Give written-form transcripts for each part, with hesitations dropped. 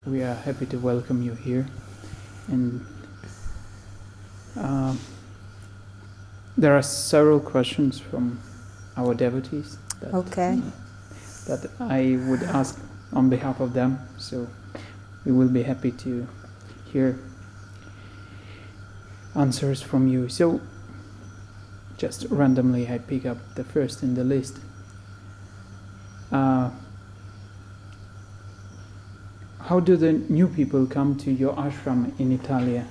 we are happy to welcome you here. And there are several questions from our devotees that I would ask on behalf of them. So we will be happy to hear answers from you. So just randomly I pick up the first in the list. How do the new people come to your ashram in Italia?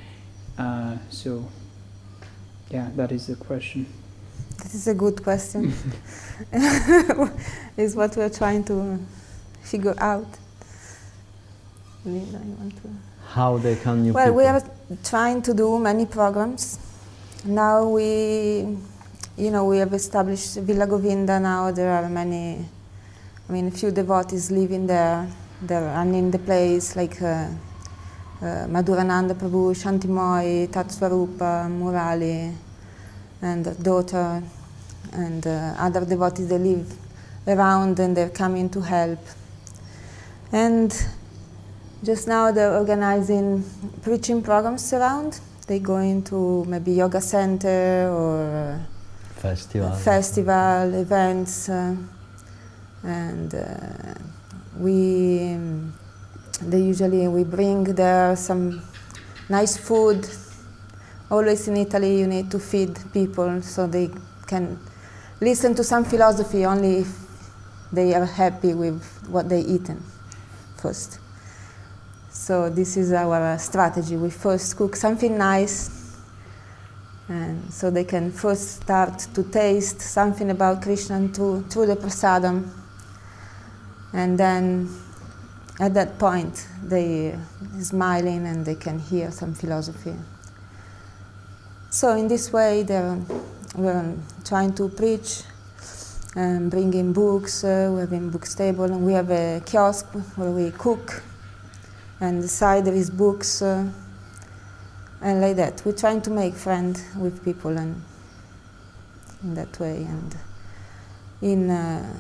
That is the question. That is a good question. Is what we're trying to figure out. How they come new people? Well, we are trying to do many programs. Now we have established Villa Govinda. Now there are many, a few devotees living there. They're running the place like Madhurananda Prabhu, Shantimoy, Tatsvarupa, Murali, and their daughter, and other devotees. They live around and they're coming to help. And just now they're organizing preaching programs around. They go into maybe yoga center or festival events, and we bring there some nice food. Always in Italy you need to feed people so they can listen to some philosophy only if they are happy with what they eaten first. So this is our strategy. We first cook something nice, and so they can first start to taste something about Krishna through the prasadam. And then at that point they are smiling and they can hear some philosophy. So in this way we're trying to preach and bring in books. We have a book table and we have a kiosk where we cook, and inside there is books, and like that. We're trying to make friends with people and in that way. And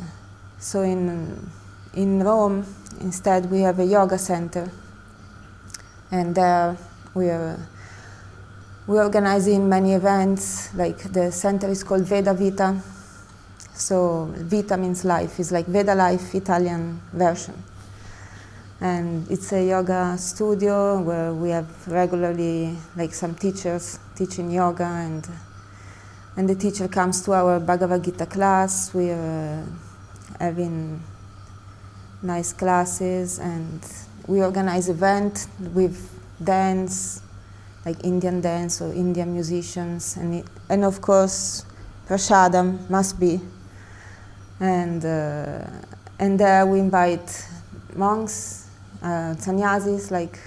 in Rome, instead, we have a yoga center, and there we're organizing many events. Like the center is called Veda Vita. So Vita means life. It's like Veda Life Italian version. And it's a yoga studio where we have regularly like some teachers teaching yoga, and the teacher comes to our Bhagavad Gita class. We're having nice classes, and we organize events with dance, like Indian dance or Indian musicians, and of course prasadam must be. And there we invite monks, sannyasis, like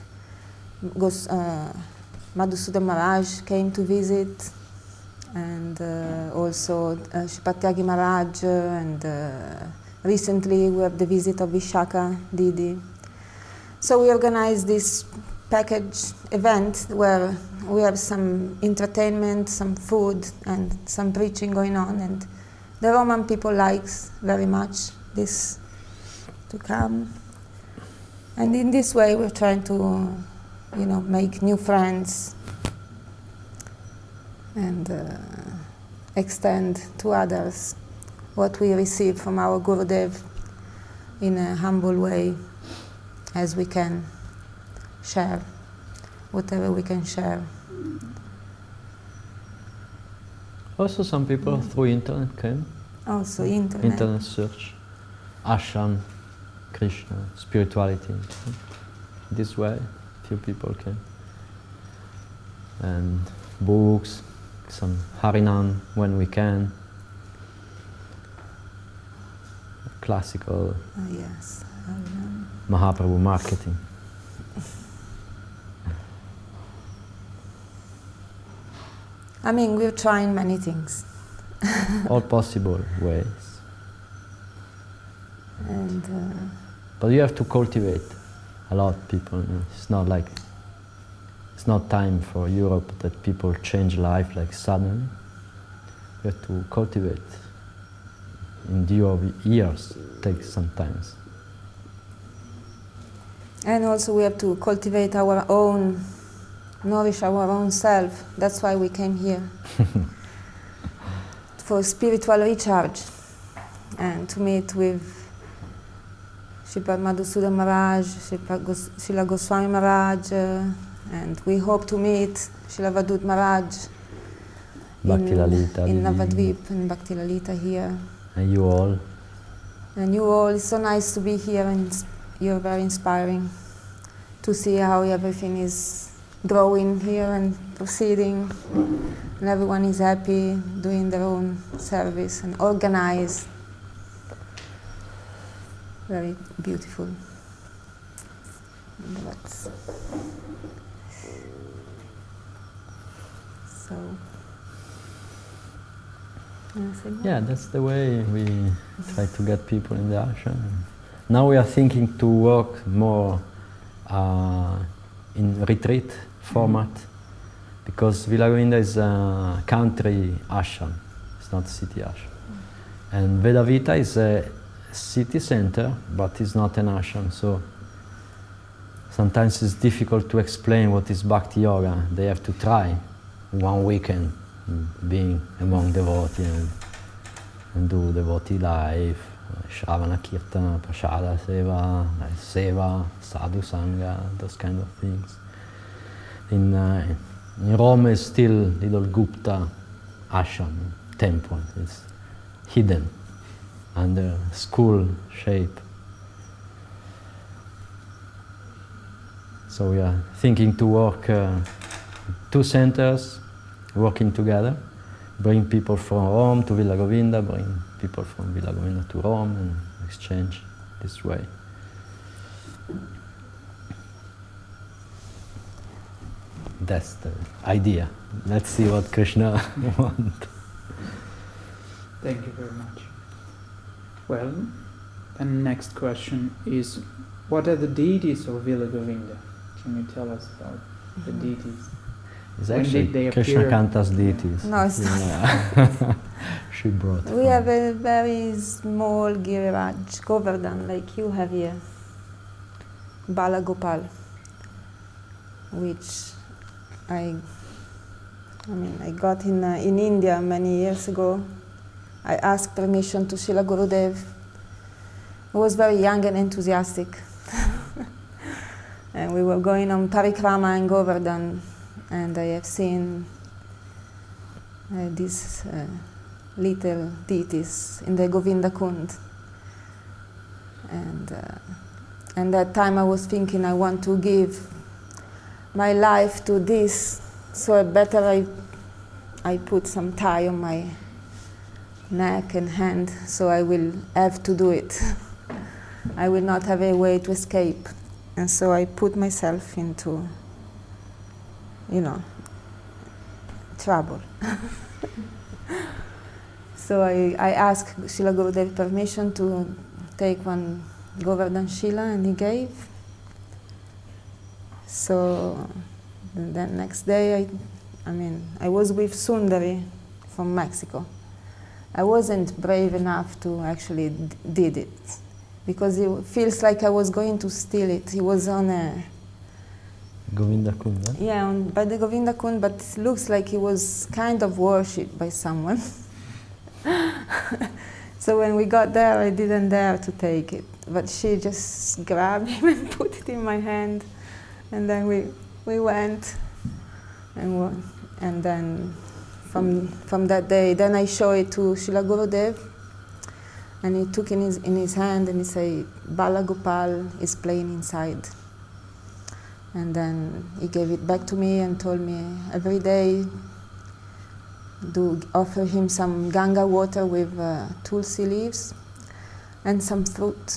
Madhusudan Maharaj came to visit, and also Shipatyagi Maharaj, and recently we have the visit of Vishaka Didi. So we organize this package event where we have some entertainment, some food, and some preaching going on, and the Roman people likes very much this to come. And in this way we're trying to, make new friends and extend to others what we receive from our Gurudev in a humble way, as we can share, whatever we can share. Also some people through internet came. Also internet. Internet search, ashram, Krishna, spirituality. This way, few people came. And books, some Harinam when we can. Classical. Yes. Mahaprabhu marketing. We're trying many things. All possible ways. And but you have to cultivate a lot of people. It's not time for Europe that people change life like suddenly. You have to cultivate. In due of years, takes some time. And also we have to cultivate our own, nourish our own self. That's why we came here. For spiritual recharge and to meet with Sripad Madhusudan Maharaj, Srila Goswami Maharaj, and we hope to meet Srila Vadut Maharaj in Navadvip and Bhakti Lalita here. And you all. And you all, it's so nice to be here, and you're very inspiring to see how everything is growing here and proceeding, and everyone is happy, doing their own service and organized. Very beautiful. So, yeah, that's the way we try to get people in the ashram. Now we are thinking to work more in retreat format, because Villa Govinda is a country ashram, it's not a city ashram. And Vedavita is a city center, but it's not an ashram, so sometimes it's difficult to explain what is Bhakti Yoga. They have to try one weekend being among devotees and do devotee life, Shravana Kirtana, Prasada Seva, Sadhu Sangha, those kind of things. In Rome is still little Gupta ashram, temple. It's hidden under school shape. So we are thinking to work two centers working together, bring people from Rome to Villa Govinda, bring people from Villa Govinda to Rome, and exchange this way. That's the idea. Let's see what Krishna wants. Thank you very much. Well, the next question is, what are the deities of Villa Govinda? Can you tell us about the deities? It's actually Krishna Kanta's deities. No, it's not. Yeah. She brought. We have a very small Giriraj, Govardhan, like you have here. Balagopal, which I got in India many years ago. I asked permission to Srila Gurudev, who was very young and enthusiastic. And we were going on Parikrama in Govardhan, and I have seen these little deities in the Govinda Kund. And that time I was thinking, I want to give my life to this, so better I put some tie on my neck and hand, so I will have to do it. I will not have a way to escape. And so I put myself into, trouble. So I asked Srila Gurudev permission to take one Govardhan Shila, and he gave. So the next day, I was with Sundari from Mexico. I wasn't brave enough to actually did it, because it feels like I was going to steal it. He was on a Govinda Kund, huh? Yeah, by the Govinda Kund, but it looks like he was kind of worshipped by someone. So when we got there, I didn't dare to take it, but she just grabbed him and put it in my hand, and then we went, and then from that day, then I showed it to Srila Gurudev, and he took in his hand and he said, Balagopal is playing inside. And then he gave it back to me and told me every day do offer him some Ganga water with tulsi leaves and some fruit,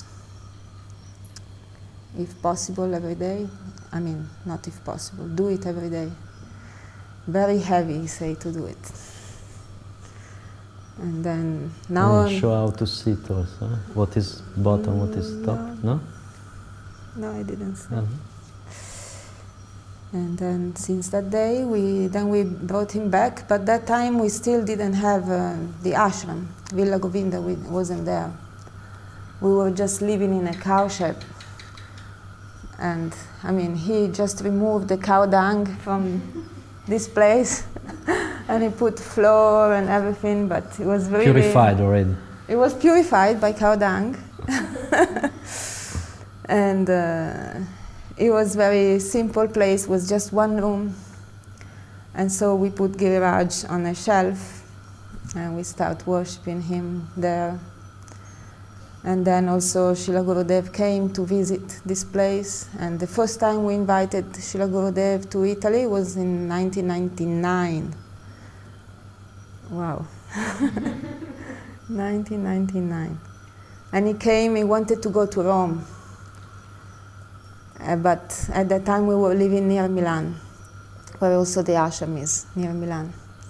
if possible every day. Not if possible, do it every day. Very heavy, he said, to do it. And then now show how to sit also. What is bottom, what is top? No? No, I didn't say. Uh-huh. And then since that day, we brought him back, but that time we still didn't have the ashram. Villa Govinda wasn't there. We were just living in a cow shed. And I mean, he just removed the cow dung from this place and he put flour and everything, but it was very purified already. It was purified by cow dung. And it was very simple place, was just one room. And so we put Giriraj on a shelf and we start worshipping him there. And then also Srila Gurudev came to visit this place. And the first time we invited Srila Gurudev to Italy was in 1999. Wow. 1999. And he came, he wanted to go to Rome. But at that time we were living near Milan, where also the ashram is, near Milan.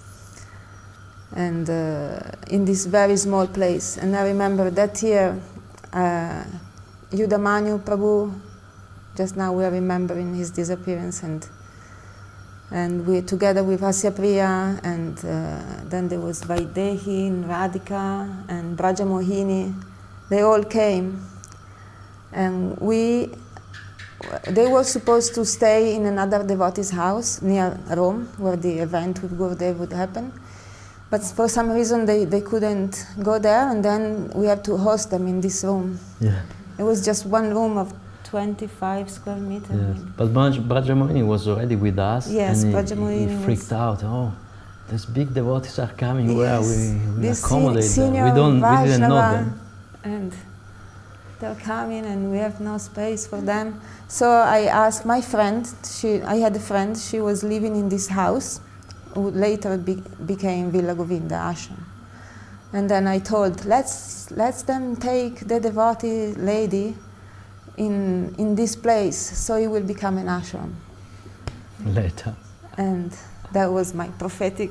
And in this very small place. And I remember that year, Yudamanyu Prabhu, just now we are remembering his disappearance, and we together with Asya Priya, and then there was Vaidehi and Radhika and Braja Mohini, they all came. And they were supposed to stay in another devotee's house near Rome, where the event with Gurudev would happen. But for some reason they couldn't go there, and then we had to host them in this room. Yeah. It was just one room of 25 square meters. Yes. But Brajamohini was already with us. Yes, and Brajamohini he freaked out. Oh, these big devotees are coming. Yes. Where we accommodate them. We didn't know them. And they're coming, and we have no space for them. So I asked my friend. I had a friend. She was living in this house, who later became Villa Govinda Ashram. And then I told, let's them take the devotee lady in this place, so it will become an ashram. Later. And that was my prophetic,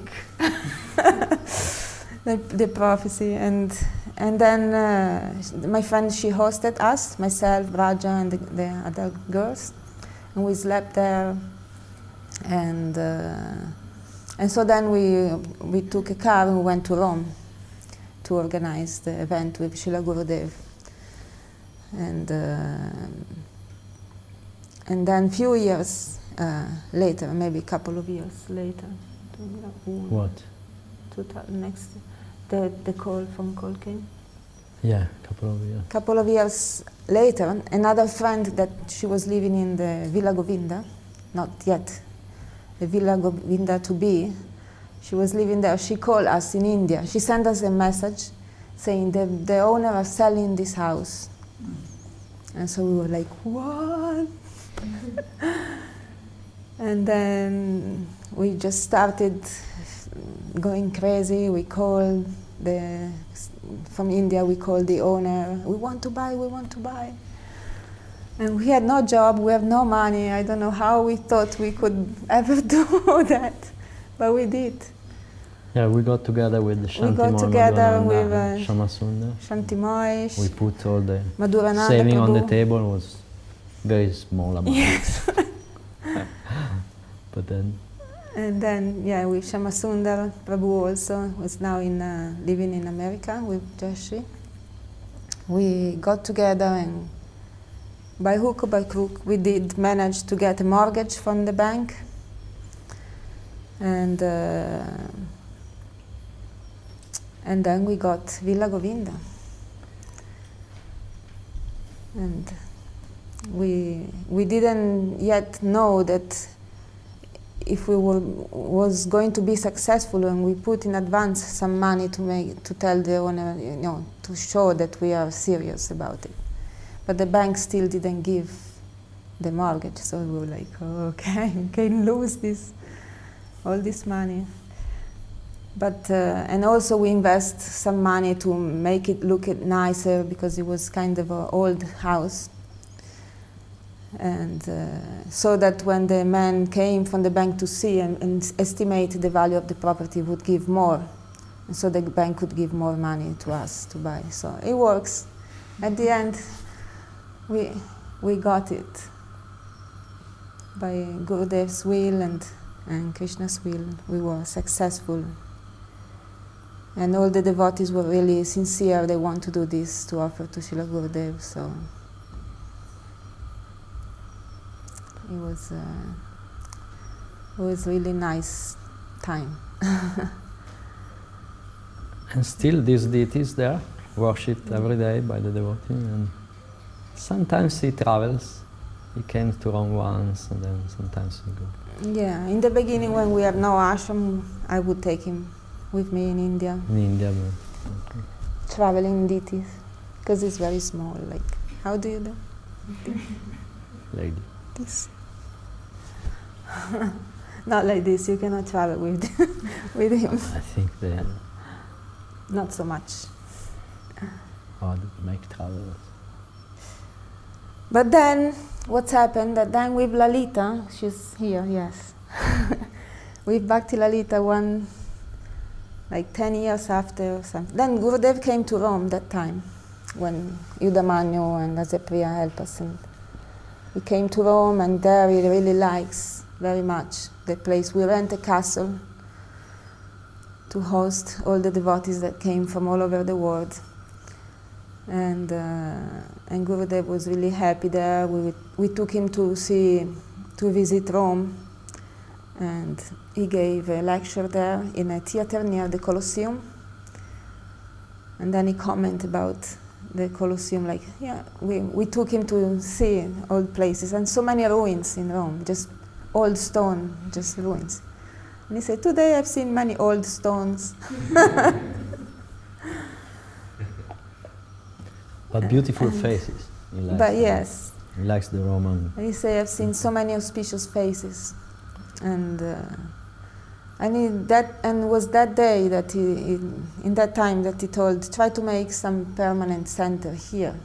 the prophecy. And then my friend, she hosted us, myself, Raja, and the other girls, and we slept there. And so then we took a car and we went to Rome to organize the event with Srila Gurudev. And then few years later, maybe a couple of years later. What? Next, the phone call came. Yeah, couple of years. Couple of years later, another friend that she was living in the Villa Govinda, not yet, the Villa Govinda to be, she was living there. She called us in India. She sent us a message saying the owner are selling this house. And so we were like, what? And then we just started going crazy. We called from India, we called the owner. We want to buy. And we had no job, we have no money. I don't know how we thought we could ever do that, but we did. Yeah, we got together with the Shanti We got together with Shamasunda. Shanti Moish. We put all the Madhurananda saving on the Prabhu. table. Was very small amount. Yes. But then. And then, yeah, with Shamasundar Prabhu also was now living in America with Joshi. We got together, and by hook or by crook, we did manage to get a mortgage from the bank. And then we got Villa Govinda. And we didn't yet know that if we was going to be successful, and we put in advance some money to tell the owner, to show that we are serious about it. But the bank still didn't give the mortgage, so we were like, oh, okay, we can lose all this money. But and also we invest some money to make it look nicer, because it was kind of an old house. And so that when the man came from the bank to see and estimate the value of the property, would give more. And so the bank could give more money to us to buy. So it works. At the end, we got it by Gurudev's will and Krishna's will. We were successful. And all the devotees were really sincere. They want to do this to offer to Srila Gurudev. So it was really nice time. And still these deities there, worshipped every day by the devotee, and sometimes he travels. He came to Rome once, and then sometimes he goes. Yeah, in the beginning when we had no ashram, I would take him with me in India. In India, but okay. Traveling deities, because it's very small. Like, how do you do? Like this. Not like this. You cannot travel with with him. I think they Not so much. hard to make travel. But then, what's happened? That then with Lalita, she's here, yes. With Bhakti Lalita, like 10 years after, something. Then Gurudev came to Rome that time, when Yudamanyu and Azepriya helped us. And he came to Rome, and there he really likes very much the place. We rent a castle to host all the devotees that came from all over the world. And Gurudev was really happy there. We took him to visit Rome, and he gave a lecture there in a theater near the Colosseum. And then he commented about the Colosseum, like, yeah, we took him to see old places and so many ruins in Rome, just old stone, just ruins. And he said, today I've seen many old stones. But beautiful faces. But yes. He likes the Roman. He said, I've seen so many auspicious faces. And was that day that in that time that he told, try to make some permanent center here.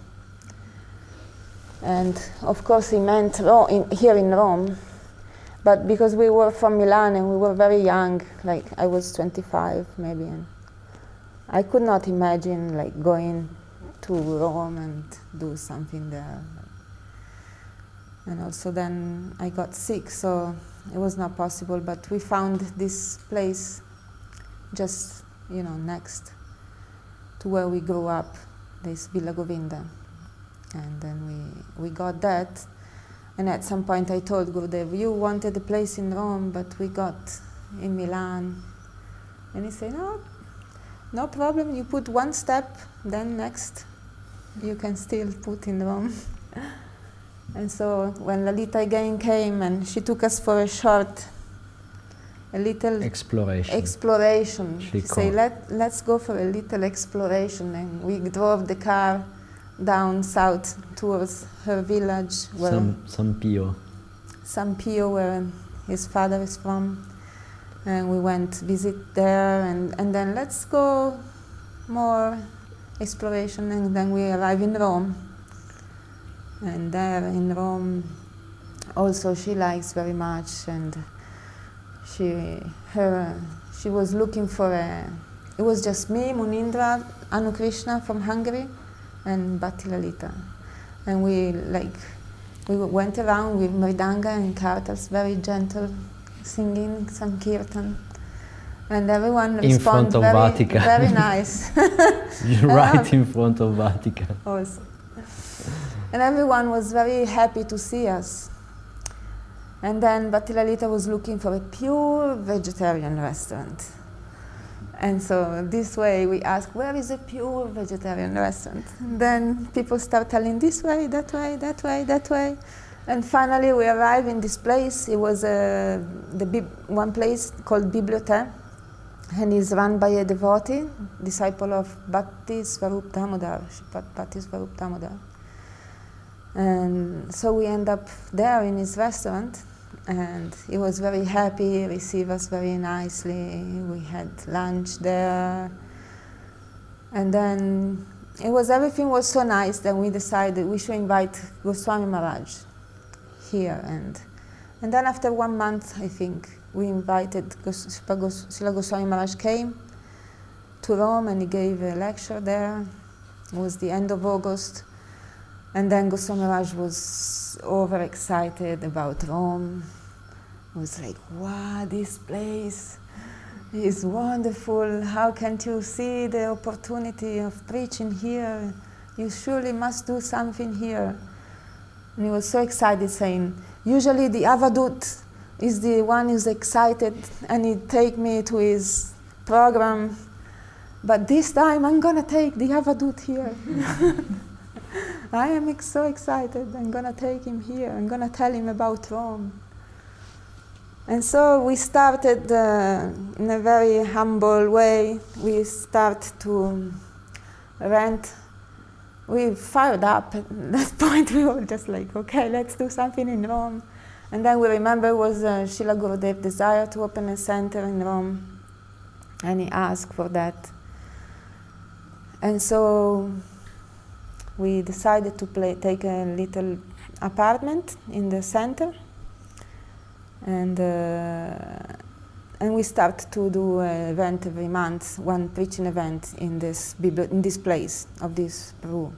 And of course he meant here in Rome, but because we were from Milan and we were very young, like I was 25 maybe, and I could not imagine like going to Rome and do something there. And also then I got sick, so it was not possible, but we found this place just, next to where we grew up, this Villa Govinda. And then we got that, and at some point I told Gurudev, you wanted a place in Rome, but we got in Milan. And he said, no problem, you put one step, then next you can still put in Rome. And so when Lalita again came and she took us for a little exploration. She said, let's go for a little exploration. And we drove the car down south towards her village. San Pio. San Pio, where his father is from. And we went visit there, and then let's go more exploration, and then we arrive in Rome. And there in Rome, also she likes very much, and she was looking for it was just me, Munindra, Anu Krishna from Hungary, and Bhakti Lalita. And we went around with mridanga and kartals, very gentle, singing some kirtan. And everyone responded very nice. Right in front of Vatican. Also. And everyone was very happy to see us. And then Bhakti Lalita was looking for a pure vegetarian restaurant. And so this way we asked, where is a pure vegetarian restaurant? And then people start telling this way, that way, that way, that way. And finally we arrived in this place. It was one place called Bibliothèque, and it's run by a devotee, disciple of Bhakti Swarup Damodar, Bhakti Swarup Damodar. And so we end up there in his restaurant, and he was very happy, received us very nicely. We had lunch there, and then everything was so nice that we decided we should invite Goswami Maharaj here. And then after 1 month, I think, we invited Srila Goswami Maharaj came to Rome, and he gave a lecture there. It was the end of August. And then Goswami Maharaj was overexcited about Rome. He was like, wow, this place is wonderful. How can't you see the opportunity of preaching here? You surely must do something here. And he was so excited, saying, Usually the Avadut is the one who's excited and he take me to his program. But this time I'm gonna take the Avadut here. I am so excited. I'm gonna take him here. I'm gonna tell him about Rome. And so we started in a very humble way. We start to rent. We fired up at that point. We were just like, okay, let's do something in Rome. And then we remember was Srila Gurudev's desire to open a center in Rome. And he asked for that. And so we decided to take a little apartment in the center. And we start to do an event every month, one preaching event in this place of this Peru.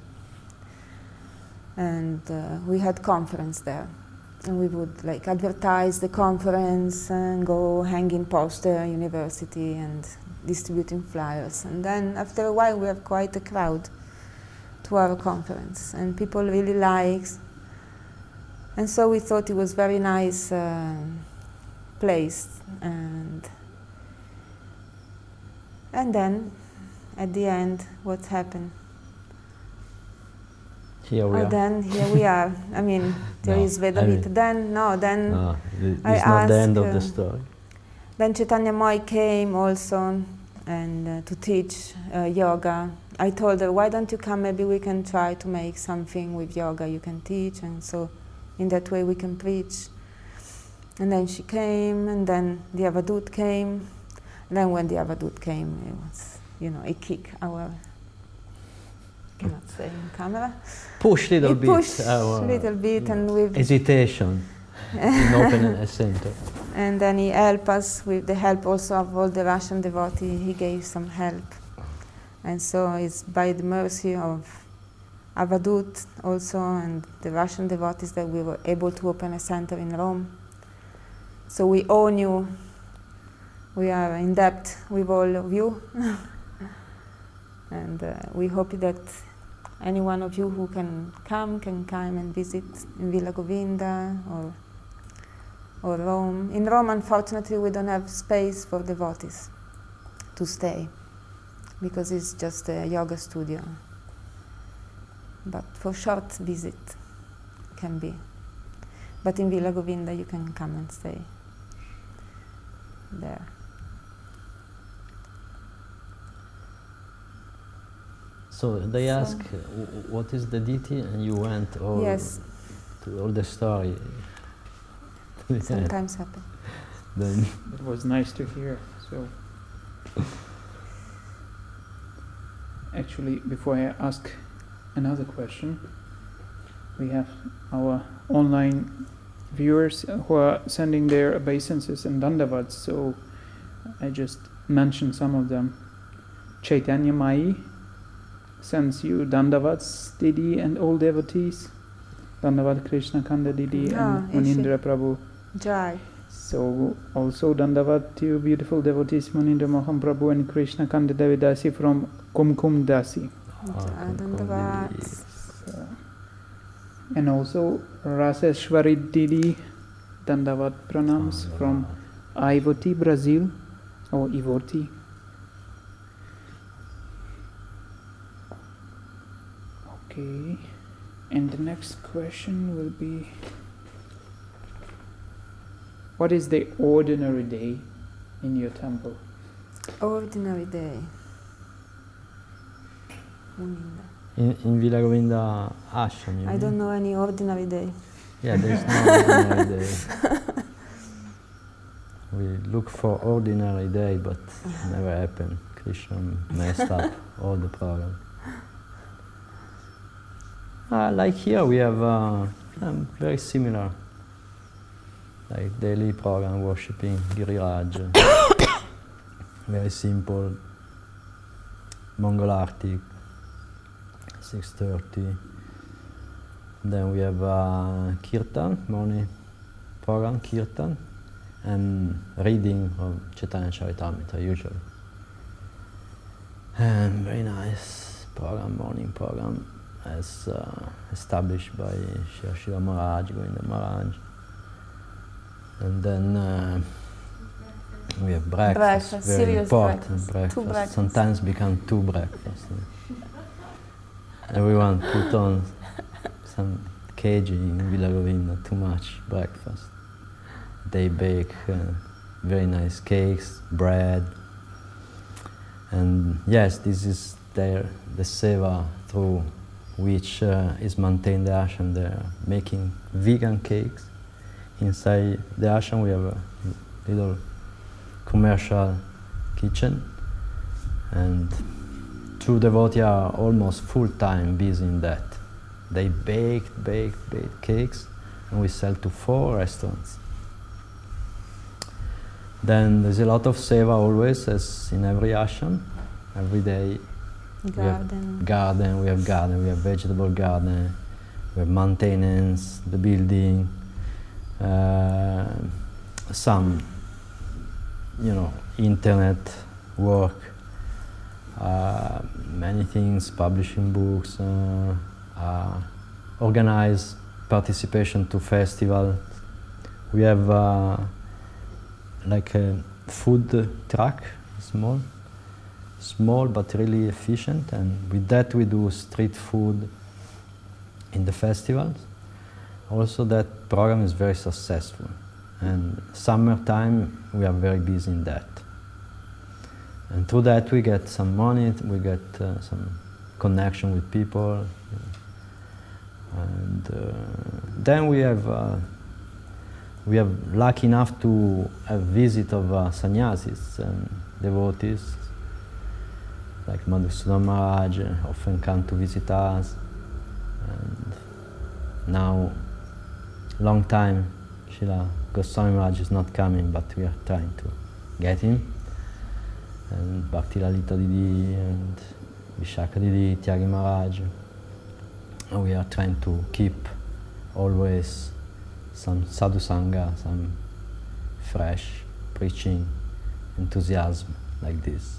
And we had conference there. And we would like advertise the conference and go hanging poster university and distributing flyers. And then after a while we have quite a crowd to our conference and people really like. And so we thought it was very nice place. And then at the end, what happened? Here we are. Then here we are. I mean, there is Vedavita. No, it's not the end of the story. Then Chaitanya Moy came also and to teach yoga. I told her, why don't you come? Maybe we can try to make something with yoga you can teach, and so in that way we can preach. And then she came, and then the Avadut came. And then when the Avadut came, it was, it kicked our. Cannot say in camera. Push little bit. Push little bit, and with hesitation in opening a center. And then he helped us with the help also of all the Russian devotees. He gave some help, and so it's by the mercy of Avadut also and the Russian devotees that we were able to open a center in Rome. So we owe you. We are in debt with all of you, and we hope that any one of you who can come and visit in Villa Govinda or Rome. In Rome, unfortunately, we don't have space for devotees to stay because it's just a yoga studio. But for short visit can be. But in Villa Govinda, you can come and stay there. So they ask, what is the deity, and you went all to all the story. Sometimes happen. Then it was nice to hear. So actually, before I ask another question, we have our online viewers who are sending their obeisances and dandavats. So I just mentioned some of them. Chaitanya Mai sends you dandavats, Didi, and all devotees. Dandavat Krishna Kanda Didi and Munindra Prabhu. Jai. So also dandavat to you beautiful devotees Munindra Mohan Prabhu and Krishna Kanda Devi Dasi from Kumkum Dasi. Dandavat. And also Raseshwari Didi dandavat pranams from Ivoti, Brazil, or Ivoti. Okay, and the next question will be, what is the ordinary day in your temple? Ordinary day. in Villa Govinda Ashram. I don't know any ordinary day. Yeah, there's no ordinary day. We look for ordinary day, but never happened. Krishna messed up all the program. Like here, we have very similar, like daily program, worshipping Giriraj. Very simple. Mongol Arctic, 6:30. Then we have Kirtan, morning program, Kirtan, and reading of Chaitanya Charitamrita usually. And very nice program, morning program, as established by Shri Maharaj, Govinda Maharaj. And then we have breakfast, very serious important breakfast. Two breakfasts. Sometimes become 2 breakfasts. Everyone put on some kg in Villa Govinda, too much breakfast. They bake very nice cakes, bread. And yes, this is the seva through which is maintained the ashram. They're making vegan cakes. Inside the ashram we have a little commercial kitchen, and 2 devotees are almost full-time busy in that. They bake cakes, and we sell to 4 restaurants. Then there's a lot of seva always, as in every ashram. Every day we have vegetable garden, we have maintenance, the building, some, internet work, many things, publishing books, organize participation to festivals. We have like a food truck, small but really efficient, and with that we do street food in the festivals. Also that program is very successful, and summertime we are very busy in that. And through that we get some money, we get some connection with people, and then we have lucky enough to have visit of sannyasis and devotees, like Madhusudan Maharaj often come to visit us, and now, long time, Srila Goswami Maharaj is not coming, but we are trying to get him, and Bhakti Lalita Didi and Vishaka Didi, Tyagi Maharaj. And we are trying to keep always some sadhu sangha, some fresh preaching enthusiasm like this.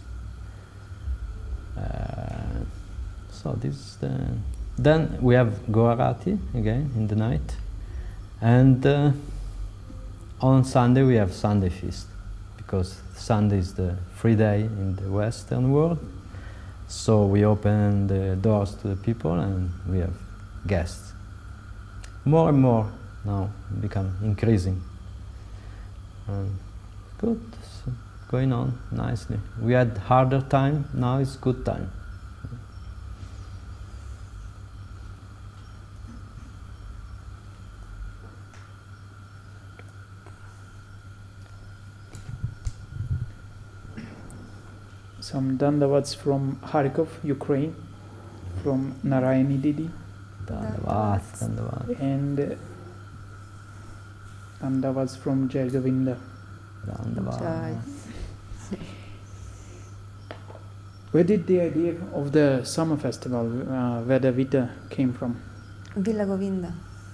So this is the. Then we have Goarati again in the night, and on Sunday we have Sunday feast, because Sunday is the free day in the Western world. So we open the doors to the people and we have guests. More and more now become increasing. Good, so going on nicely. We had harder time, now it's good time. Some dandavats from Kharkov, Ukraine, from Narayani Didi. Dandavats. And dandavats from Jai Govinda. Where did the idea of the summer festival, Vedavita, came from? Villa Govinda.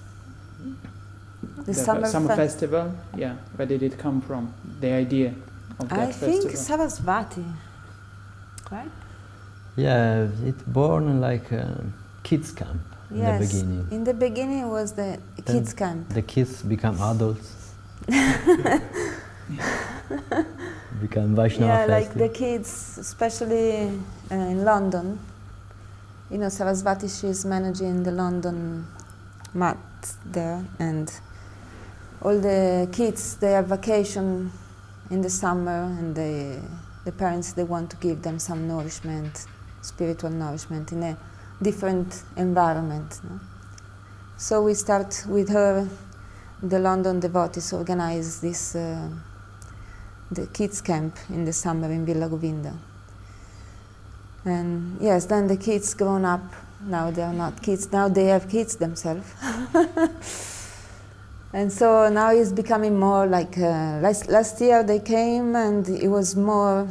The summer festival? Yeah. Where did it come from? The idea of that festival? I think Sarasvati. Right? Yeah, it's born like a kids camp in the beginning. In the beginning it was the kids camp. The kids become adults. Become Vaishnava festival. Like the kids, especially in London. You know, Sarasvati, she's managing the London mat there, and all the kids, they have vacation in the summer, and the parents, they want to give them some nourishment, spiritual nourishment in a different environment. No? So we start with her, the London devotees organize this, the kids camp in the summer in Villa Govinda. And yes, then the kids grown up, now they are not kids, now they have kids themselves. And so now it's becoming more like, last year they came and it was more,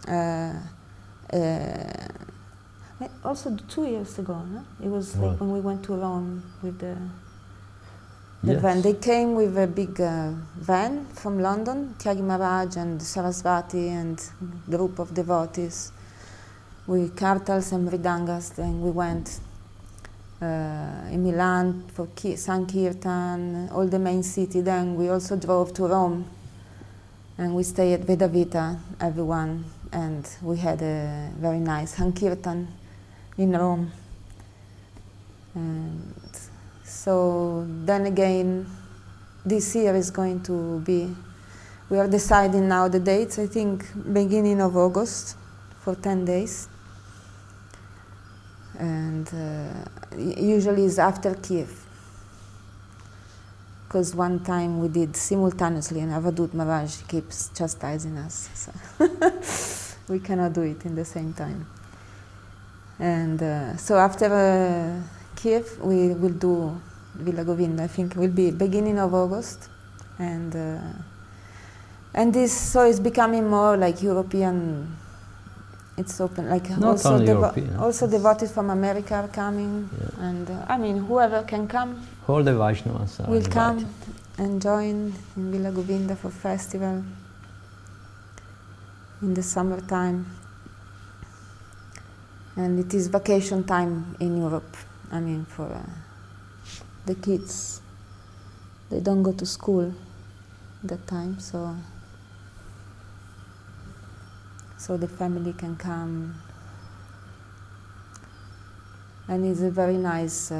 also 2 years ago, no? It was like when we went to Rome with the van. They came with a big van from London, Tyagi Maharaj and Sarasvati and a group of devotees with kartals and mridangas, and we went. in Milan for Sankirtan, all the main city. Then we also drove to Rome, and we stayed at Veda Vita, everyone, and we had a very nice Sankirtan in Rome. And so then again, this year is going to be, we are deciding now the dates, I think beginning of August for 10 days. And usually it's after Kiev. Because one time we did simultaneously and Avadut Maharaj keeps chastising us. So we cannot do it in the same time. And so after Kiev, we will do Villa Govinda. I think it will be beginning of August. And this, so it's becoming more like European. It's open, like not also only European. Also devotees from America are coming, yeah. And I mean whoever can come. All the Vaishnavas will come and join in Villa Govinda for festival in the summertime. And it is vacation time in Europe. I mean for the kids, they don't go to school that time, so the family can come, and it's a very nice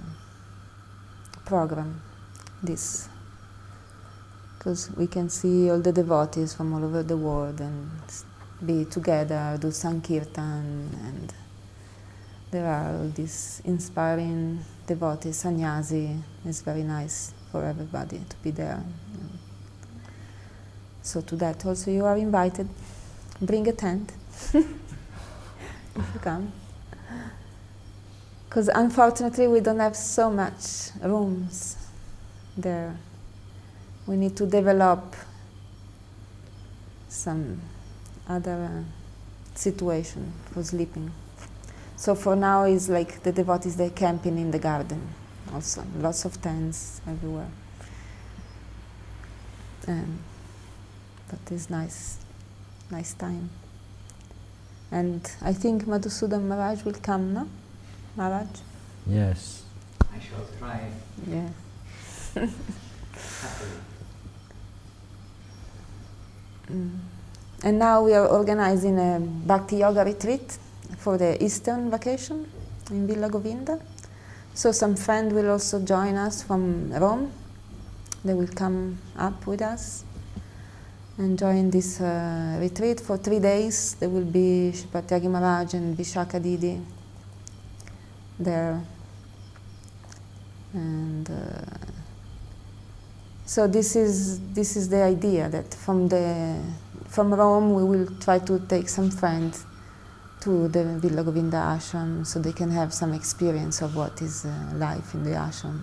program, this, because we can see all the devotees from all over the world and be together, do Sankirtan, and there are all these inspiring devotees, sannyasi. It's very nice for everybody to be there. So to that also you are invited. Bring a tent if you come. Because unfortunately we don't have so much rooms there. We need to develop some other situation for sleeping. So for now it's like the devotees, they're camping in the garden also. Lots of tents everywhere. But it's nice time. And I think Madhusudan Maharaj will come, no? Maharaj? Yes. I shall try. Yeah. And now we are organizing a Bhakti Yoga retreat for the Eastern vacation in Villa Govinda. So some friend will also join us from Rome. They will come up with us and join this retreat for 3 days. There will be Sripad Tyagi Maharaj and Vishaka Didi there. And so this is the idea, that from Rome we will try to take some friends to the Villa Govinda ashram so they can have some experience of what is life in the ashram.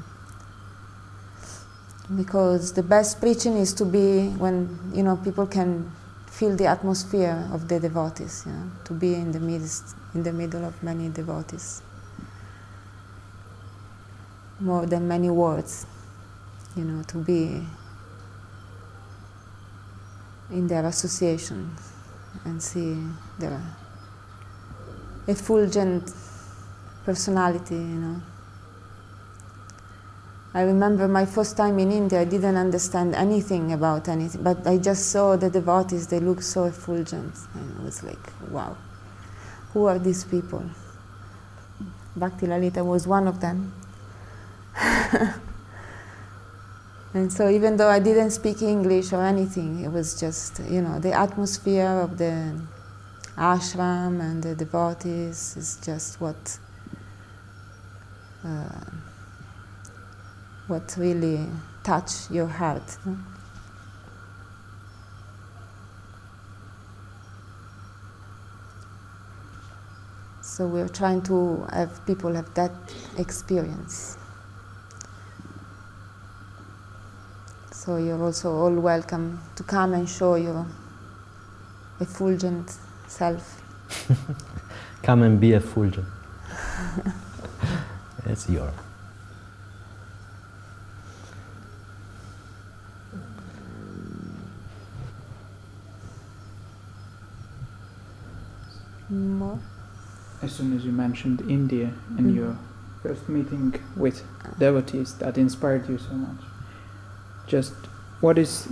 Because the best preaching is to be when people can feel the atmosphere of the devotees, to be in the middle of many devotees, more than many words, to be in their association and see their effulgent personality, I remember my first time in India, I didn't understand anything about anything, but I just saw the devotees, they looked so effulgent, and it was like, wow, who are these people? Bhakti Lalita was one of them. And so even though I didn't speak English or anything, it was just, the atmosphere of the ashram and the devotees is just what really touch your heart. So we're trying to have people have that experience. So you're also all welcome to come and show your effulgent self. Come and be effulgent. It's yours. More? As soon as you mentioned India in your first meeting with devotees that inspired you so much. Just what is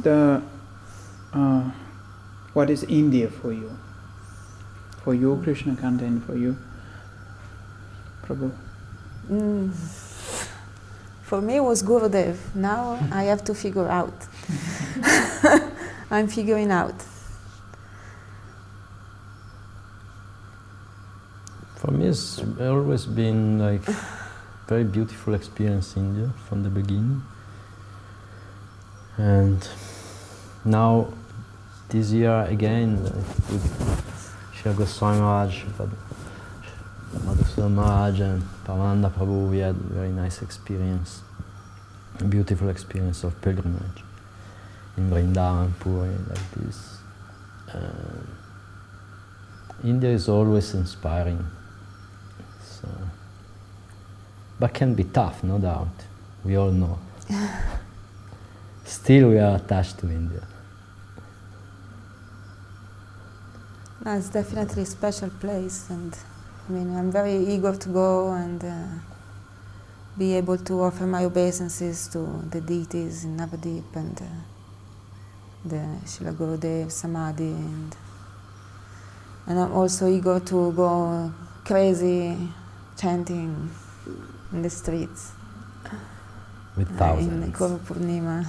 India for you? For you, Krishna Kanta, and for you, Prabhu? For me, it was Gurudev. Now I have to figure out. I'm figuring out. For me, it's always been like very beautiful experience in India from the beginning. And now, this year again, with Srila Goswami Maharaj, Madhusudana Maharaj and Paramananda Prabhu, we had a very nice experience, a beautiful experience of pilgrimage in Vrindavan, Puri, like this. India is always inspiring. So, but can be tough, no doubt. We all know. Still, we are attached to India. No, it's definitely a special place, and I mean, I'm very eager to go and be able to offer my obeisances to the deities in Navadip and the Srila Gurudev Samadhi, and I'm also eager to go crazy chanting in the streets. With thousands. In Guru Purnima.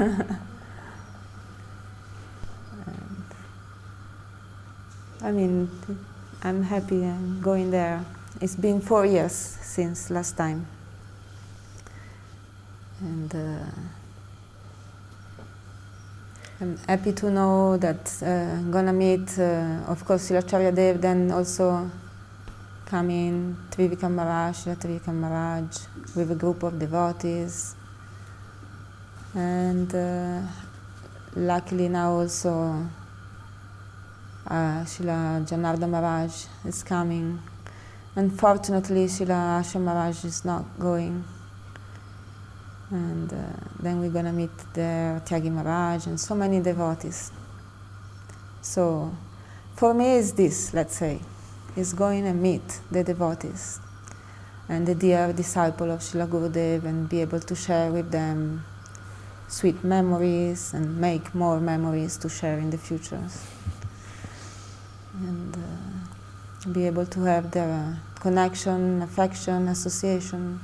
I mean, I'm happy I'm going there. It's been 4 years since last time. And I'm happy to know that I'm gonna meet, of course, Srila Dev, then also coming Trivikram Maharaj, Srila Trivikram Maharaj, with a group of devotees. And luckily now also Srila Janardhan Maharaj is coming. Unfortunately, Srila Asha Maharaj is not going. And then we're going to meet the Tyagi Maharaj and so many devotees. So for me is this, let's say, is going and meet the devotees and the dear disciple of Srila Gurudev and be able to share with them sweet memories and make more memories to share in the future. And be able to have their connection, affection, association.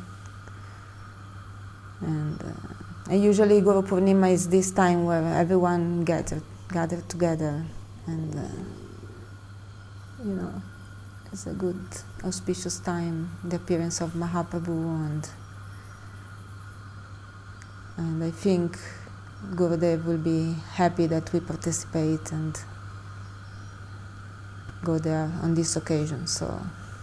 And usually Guru Purnima is this time where everyone gathered together, and you know, it's a good auspicious time, the appearance of Mahaprabhu, and I think Gurudev will be happy that we participate and go there on this occasion. So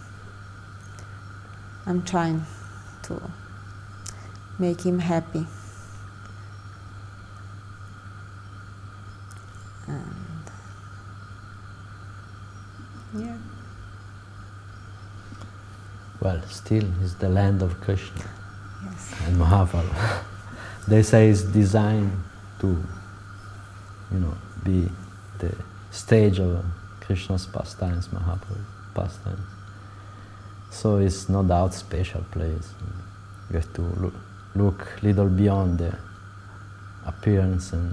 I'm trying to make him happy. And yeah. Well, still is the land of Krishna. Yes. And Mahaprabhu. They say it's designed to, you know, be the stage of Krishna's pastimes, Mahaprabhu's pastimes. So it's no doubt special place. You have to look little beyond the appearance and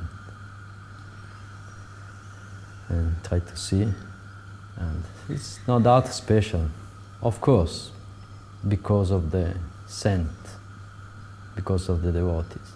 try to see. And it's no doubt special, of course, because of the saint, because of the devotees.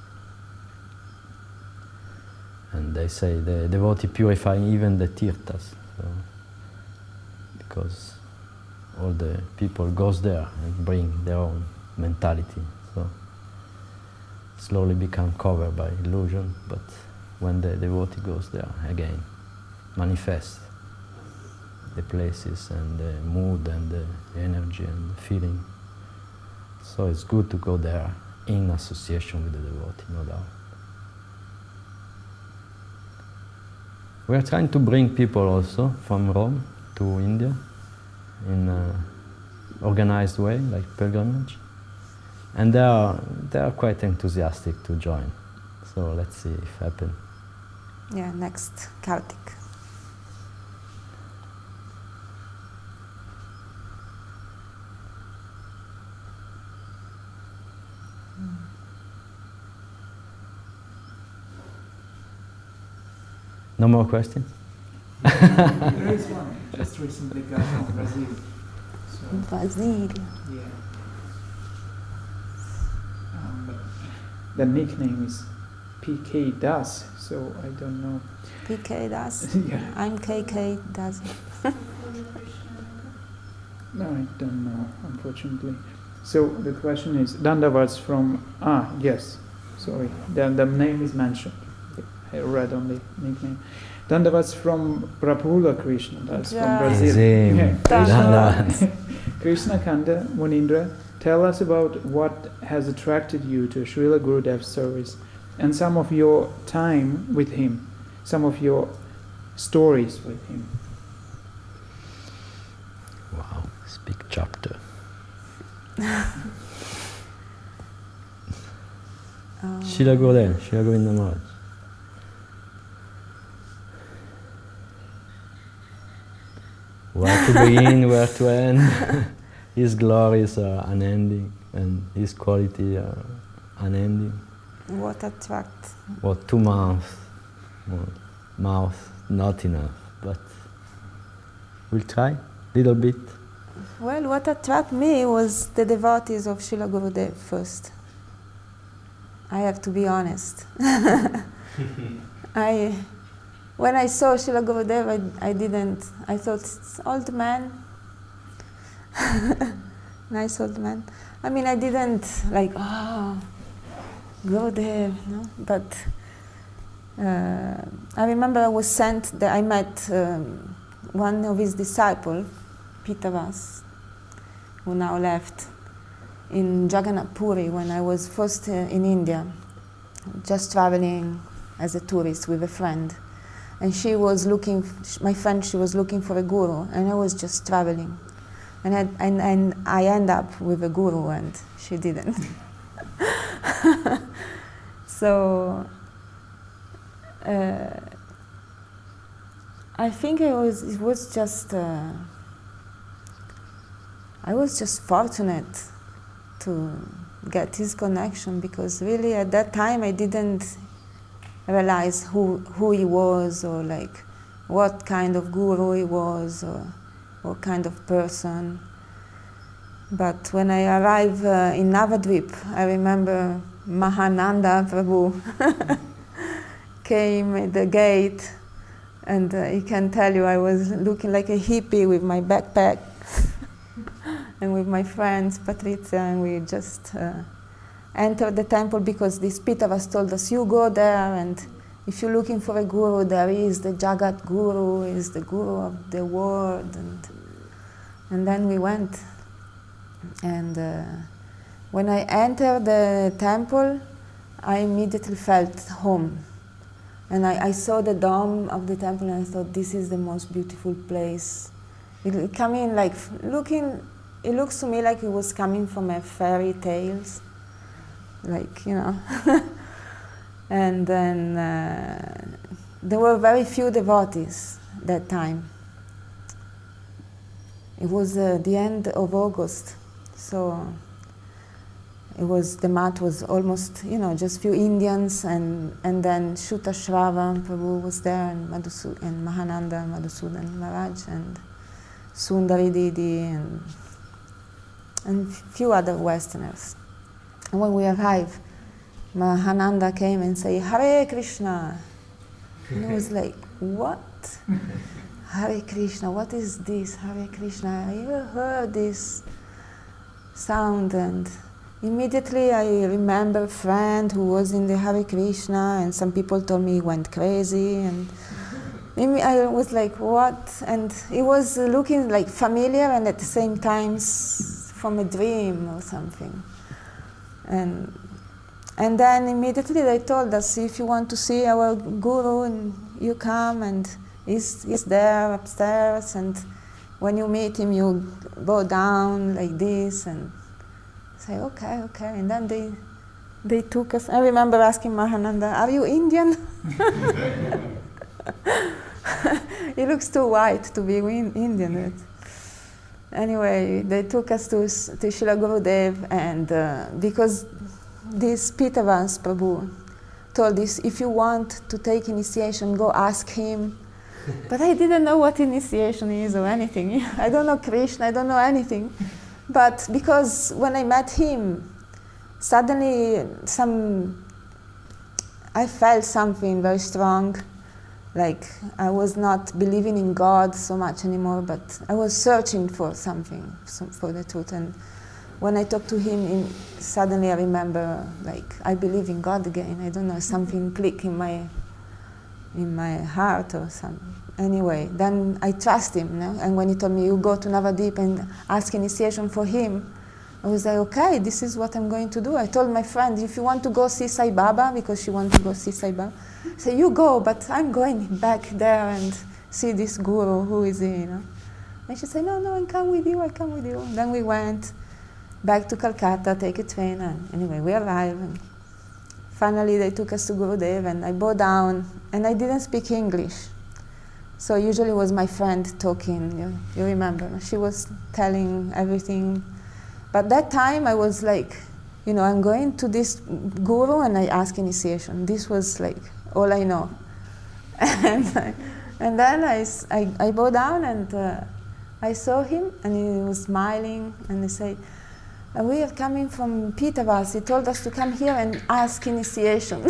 And they say the devotee purify even the tirthas, so, because all the people goes there and bring their own mentality, so slowly become covered by illusion, but when the devotee goes there again, manifest the places and the mood and the energy and the feeling. So it's good to go there in association with the devotee, no doubt. We are trying to bring people also from Rome to India in an organized way, like pilgrimage. And they are quite enthusiastic to join. So let's see if it happens. Yeah, next Kartik. No more questions? There is one. Just recently got from Brazil. So, Brazil. Yeah. But the nickname is PK Das, so I don't know. PK Das? Yeah. I'm KK Das. No, I don't know, unfortunately. So the question is, Dandavats from, yes, sorry, the name is mentioned. I read on the nickname. Dandavats from Prabhula Krishna, that's from Brazil. Yeah. Krishna Kanda Munindra, tell us about what has attracted you to Srila Gurudev's service and some of your time with him, some of your stories with him. Wow, it's a big chapter. Srila Gurudev, Srila Govinda Maharaj. Where to begin, where to end? His glories are unending and his quality are unending. What attracts? Well, 2 mouths. Well, mouth, not enough, but we'll try a little bit. Well, what attracted me was the devotees of Srila Gurudev first. I have to be honest. When I saw Srila Gurudev, I thought, it's old man. Nice old man. I mean, I didn't like, Gurudev, no? But I remember I was sent, I met one of his disciples, Pitavas, who now left, in Jagannath Puri when I was first in India, just traveling as a tourist with a friend. And she was looking, my friend, she was looking for a guru, and I was just traveling. And I end up with a guru, and she didn't. So I think I was just fortunate to get his connection, because really at that time I didn't realize who he was, or like what kind of guru he was, or what kind of person. But when I arrived in Navadvip, I remember Mahananda Prabhu came at the gate, and he can tell you I was looking like a hippie with my backpack and with my friends, Patrizia, and we just entered the temple because these Pitavas told us, you go there, and if you're looking for a guru, there is the Jagat Guru, is the guru of the world. And then we went. And when I entered the temple, I immediately felt home. And I saw the dome of the temple, and I thought, this is the most beautiful place. It coming like looking. It looks to me like it was coming from a fairy tales, like, you know. And then there were very few devotees that time. It was the end of August, so it was, the mat was almost, you know, just few Indians, and then Shuta Shrava Prabhu was there, and Mahananda Madhusudan Maharaj, and Sundari Didi, and few other Westerners. And when we arrived, Mahananda came and said, Hare Krishna. And I was like, what? Hare Krishna, what is this? Hare Krishna, I ever heard this sound? And immediately I remember a friend who was in the Hare Krishna, and some people told me he went crazy, and I was like, what? And it was looking like familiar, and at the same time from a dream or something. And then immediately they told us, if you want to see our guru, and you come, and he's there upstairs, and when you meet him, you go down like this, and say, okay. And then they took us. I remember asking Mahananda, are you Indian? He looks too white to be Indian. Anyway, they took us to Srila Gurudev, and because this Pitavas Prabhu told this, if you want to take initiation, go ask him. But I didn't know what initiation is or anything. I don't know Krishna, I don't know anything. But because when I met him, suddenly I felt something very strong. Like I was not believing in God so much anymore, but I was searching for something, for the truth. And when I talked to him, suddenly I remember, like, I believe in God again. I don't know, something clicked in my heart or something. Anyway, then I trust him. No? And when he told me, you go to Navadip and ask initiation for him, I was like, okay, this is what I'm going to do. I told my friend, if you want to go see Sai Baba, because she wanted to go see Sai Baba, say, you go, but I'm going back there and see this guru, who is he, you know? And she said, no, I come with you, I come with you. And then we went back to Calcutta, take a train, and anyway, we arrived. And finally, they took us to Gurudev, and I bowed down, and I didn't speak English. So usually it was my friend talking, you remember. She was telling everything. But that time I was like, I'm going to this guru and I ask initiation. This was like all I know. And then I bowed down and I saw him and he was smiling and he said, we are coming from Pitavas. He told us to come here and ask initiation.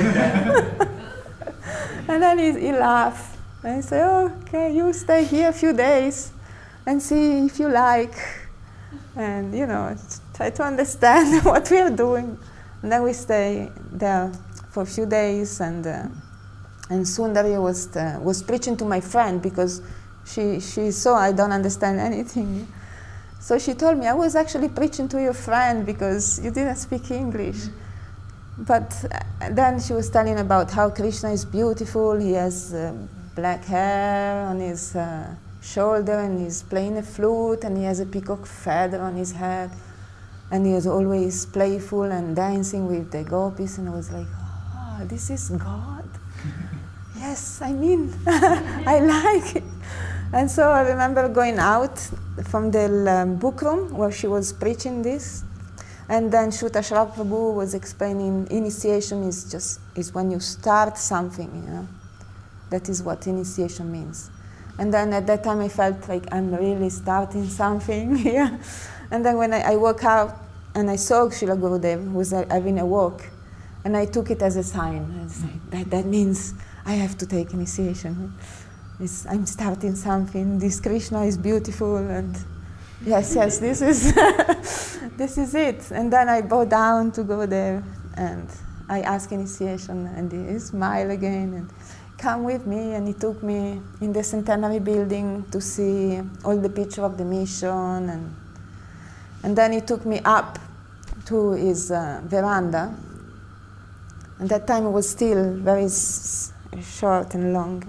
And then he laughed. And he said, okay, you stay here a few days and see if you like. And, try to understand what we are doing. And then we stay there for a few days. And Sundari was preaching to my friend because she saw I don't understand anything. So she told me, I was actually preaching to your friend because you didn't speak English. But then she was telling about how Krishna is beautiful. He has black hair on his shoulder and he's playing a flute and he has a peacock feather on his head and he is always playful and dancing with the gopis. And I was like, this is God. Yes, I mean, I like it. And so I remember going out from the book room where she was preaching this. And then Shruta Sharad Prabhu was explaining initiation is when you start something, That is what initiation means. And then at that time I felt like I'm really starting something here. And then when I woke up and I saw Srila Gurudev, who was having a walk, and I took it as a sign. I was like, that means I have to take initiation. I'm starting something. This Krishna is beautiful, and yes, this is this is it. And then I bow down to Gurudev, and I ask initiation, and he smiled again. And come with me, and he took me in the Centenary building to see all the pictures of the mission, and then he took me up to his veranda. And that time it was still very short and long,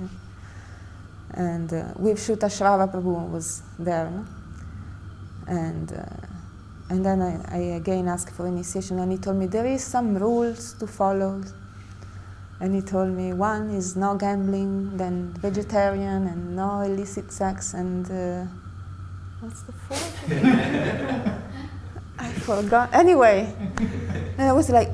and with Shruta Sharad Prabhu was there, and then I again asked for initiation, and he told me there is some rules to follow. And he told me one is no gambling, then vegetarian, and no illicit sex, and what's the fourth? I forgot. Anyway, and I was like,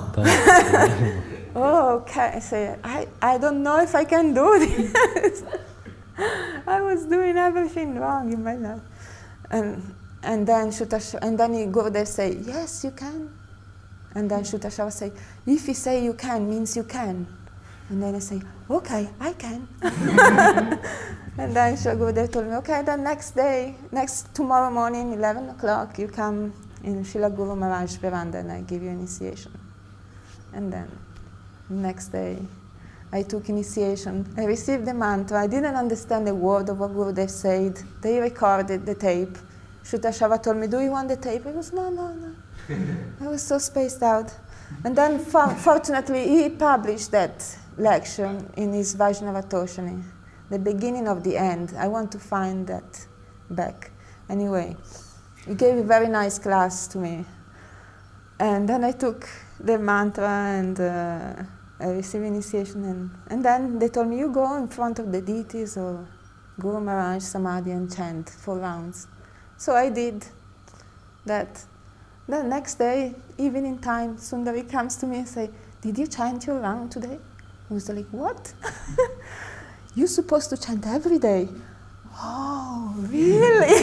okay. I said, I don't know if I can do this. I was doing everything wrong in my life. And then Gurudev said, yes, you can. And then Shruta Sharad say, if you say you can, means you can. And then I say, okay, I can. And then Gurudev told me, okay, then tomorrow morning, 11 o'clock, you come in Srila Guru Maharaj veranda and I give you initiation. And then next day, I took initiation. I received the mantra. I didn't understand a word of what Gurudev said. They recorded the tape. Shruta Sharad told me, do you want the tape? I was, no. I was so spaced out. And then, fortunately, he published that lecture in his Vaishnava Toshani, the beginning of the end. I want to find that back. Anyway, he gave a very nice class to me. And then I took the mantra and I received initiation. And then they told me, you go in front of the deities or Guru Maharaj Samadhi and chant 4 rounds. So I did that. The next day, evening time, Sundari comes to me and says, did you chant your round today? I was like, what? You're supposed to chant every day. Oh, really?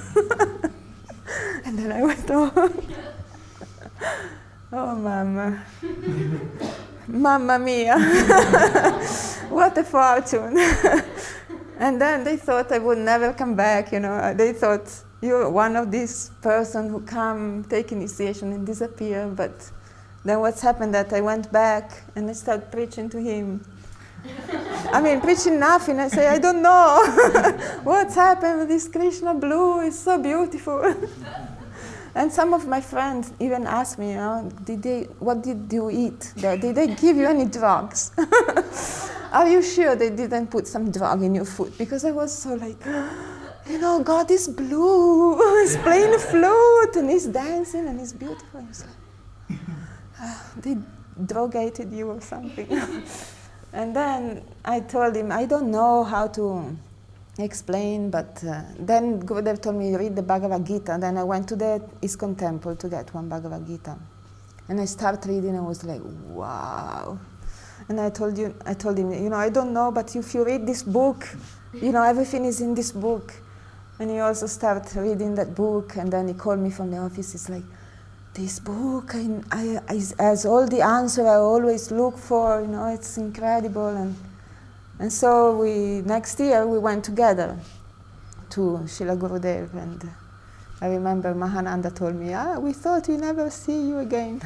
And then I went on. Oh, Mama. Mamma mia. What a fortune. And then they thought I would never come back, you know. They thought, you're one of these person who come, take initiation and disappear. But then what's happened that I went back and I started preaching to him. I mean, preaching nothing. I say, I don't know what's happened with this Krishna blue. It's so beautiful. And some of my friends even asked me, what did you eat? Did they give you any drugs? Are you sure they didn't put some drug in your food? Because I was so like, you know, God is blue. He's playing the flute and he's dancing and he's beautiful. I was like, they drogated you or something. And then I told him, I don't know how to explain, but then Gurudev told me, read the Bhagavad Gita. Then I went to the ISKCON temple to get one Bhagavad Gita. And I started reading and I was like, wow. And I told him, you know, I don't know, but if you read this book, you know, everything is in this book. And he also started reading that book, and then he called me from the office. He's like, this book has all the answers I always look for, you know, it's incredible. And so next year we went together to Srila Gurudev, and I remember Mahananda told me, we thought we never see you again.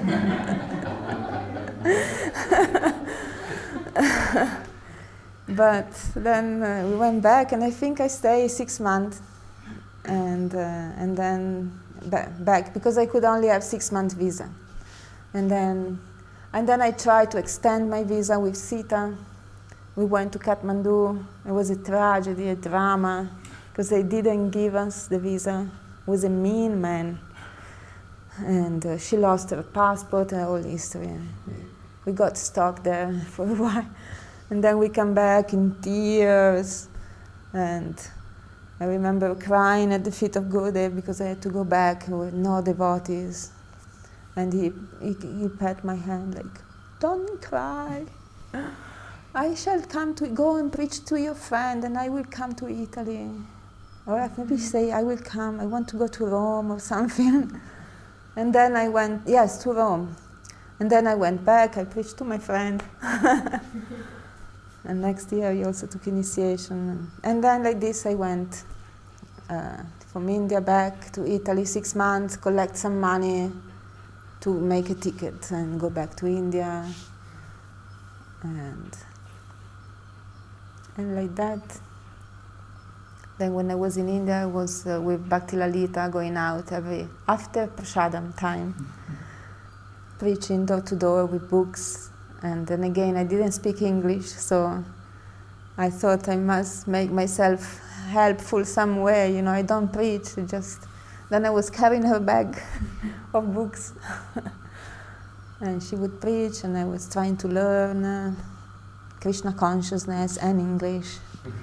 But then we went back, and I think I stayed 6 months, and then back because I could only have 6 month visa, and then I tried to extend my visa with Sita. We went to Kathmandu. It was a tragedy, a drama, because they didn't give us the visa. It was a mean man, and she lost her passport and all history. We got stuck there for a while, and then we come back in tears, and I remember crying at the feet of Gurudev because I had to go back with no devotees. And he pat my hand like, don't cry. I shall go and preach to your friend, and I will come to Italy. Or maybe say, I will come, I want to go to Rome or something. And then I went, yes, to Rome. And then I went back, I preached to my friend. And next year I also took initiation. And then like this I went from India back to Italy, 6 months, collect some money to make a ticket and go back to India. And like that. Then when I was in India, I was with Bhakti Lalita going out after Prasadam time, preaching door to door with books. And then again, I didn't speak English, so I thought I must make myself helpful somewhere. You know, I don't preach, then I was carrying her bag of books. And she would preach, and I was trying to learn Krishna consciousness and English.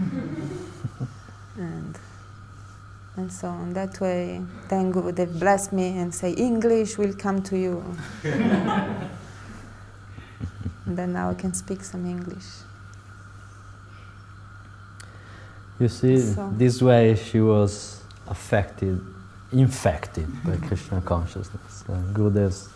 And so in that way, then Gurudev blessed me and say, English will come to you. And then now I can speak some English. You see, this way she was infected by Krishna consciousness, Gurudev's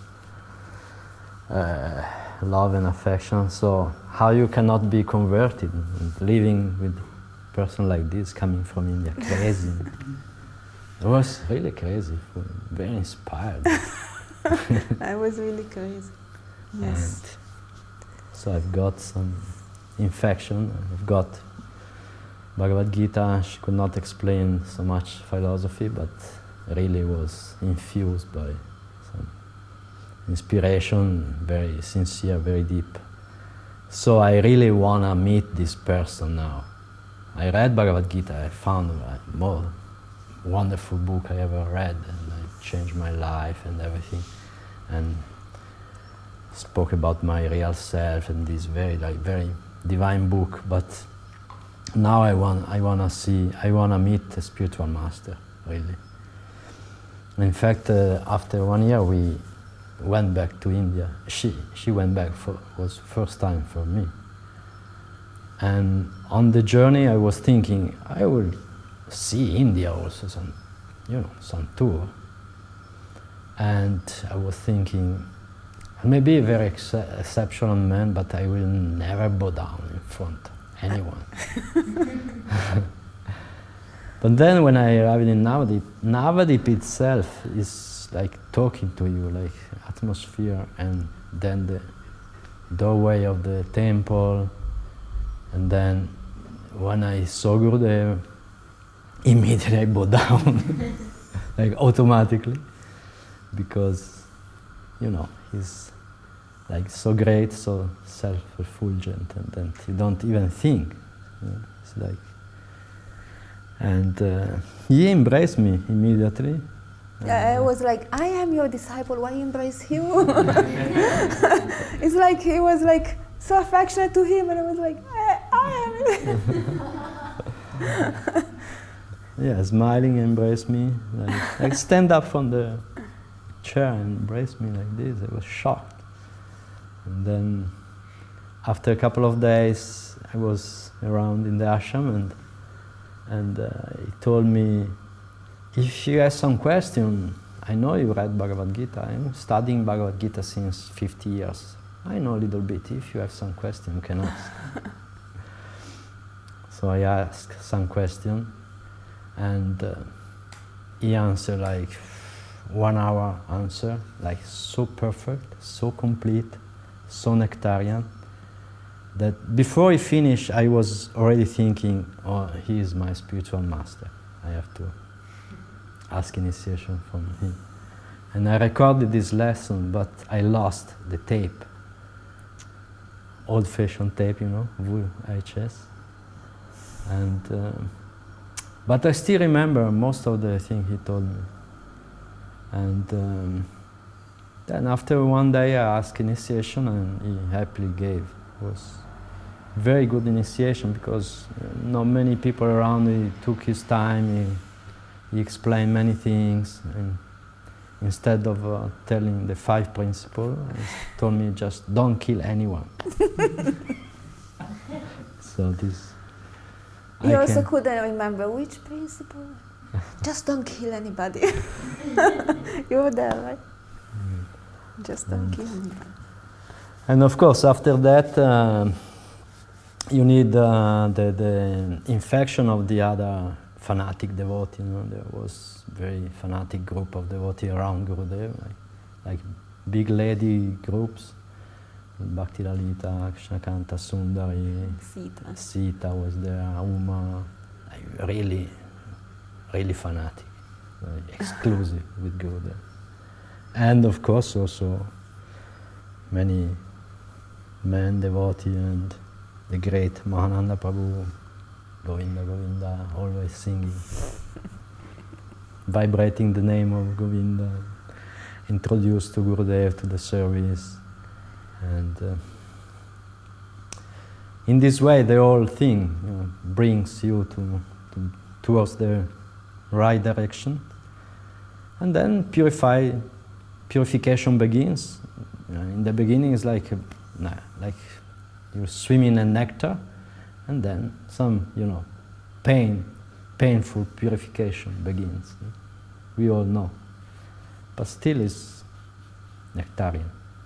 love and affection. So how you cannot be converted and living with a person like this coming from India, crazy. It was really crazy, very inspired. I was really crazy. Yes. And so I've got some infection. I've got Bhagavad Gita. She could not explain so much philosophy, but really was infused by some inspiration, very sincere, very deep. So I really want to meet this person now. I read Bhagavad Gita. I found a more wonderful book I ever read, and it changed my life and everything. And spoke about my real self and this very divine book. But now I want to meet a spiritual master, really. In fact, after 1 year, we went back to India. She went back was first time for me. And on the journey, I was thinking I will see India also, some tour. And I was thinking, I may be a very exceptional man, but I will never bow down in front of anyone. But then when I arrived in Navadip, Navadip itself is like talking to you, like atmosphere, and then the doorway of the temple. And then when I saw Gurudev, immediately I bowed down, like automatically, because, he's like so great, so self-effulgent, and then you don't even think. It's like, and he embraced me immediately. I was like, I am your disciple, why embrace you? It's like he was like so affectionate to him, and I was like, I am. Yeah, smiling, embraced me, like stand up from the chair and embrace me like this. I was shocked. And then after a couple of days, I was around in the ashram, and he told me, if you have some question, I know you read Bhagavad Gita. I'm studying Bhagavad Gita since 50 years. I know a little bit. If you have some question, you can ask. So I asked some question, and he answered like 1 hour answer, like so perfect, so complete, so nectarian, that before he finished, I was already thinking, oh, he is my spiritual master. I have to ask initiation from him. And I recorded this lesson, but I lost the tape. Old-fashioned tape, VHS. And, but I still remember most of the things he told me. And then after one day I asked initiation, and he happily gave. It was very good initiation, because not many people around. He took his time, he explained many things, and instead of telling the 5 principles, he told me just don't kill anyone. So this. You also couldn't remember which principle? Just don't kill anybody. You were there, right? Just don't kill anybody. And of course, after that, you need the infection of the other fanatic devotee. There was very fanatic group of devotee around Gurudev, like big lady groups. Bhakti Lalita, Krishnakanta, Sundari, Sita was there, Uma, like really fanatic, exclusive with Gurudev. And of course also many men devotee, and the great Mahananda Prabhu, Govinda, Govinda, always singing, vibrating the name of Govinda, introduced to Gurudev, to the service. And in this way, the whole thing brings you towards the right direction. And then purification begins. In the beginning, it's like you swim in a nectar, and then some, painful purification begins. We all know. But still it's nectarian.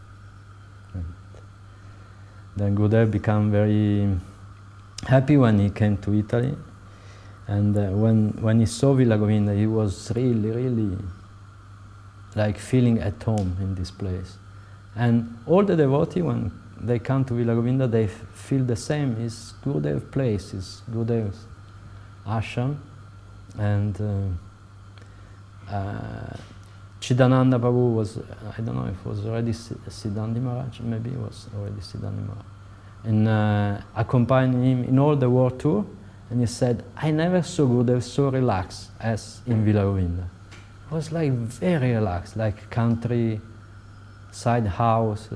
Then Gurudev became very happy when he came to Italy, and when he saw Villa Govinda, he was really like feeling at home in this place. And all the devotees, when they come to Villa Govinda, they feel the same. It's Gurudev's place, it's Gurudev's ashram, and Chidananda Prabhu was, I don't know if it was already Siddhandi Maharaj, maybe it was already Siddhandi Maharaj, and accompanying him in all the world tour, and he said, I never saw Gurudev so relaxed as in Villa Govinda. It was like very relaxed, like country side house,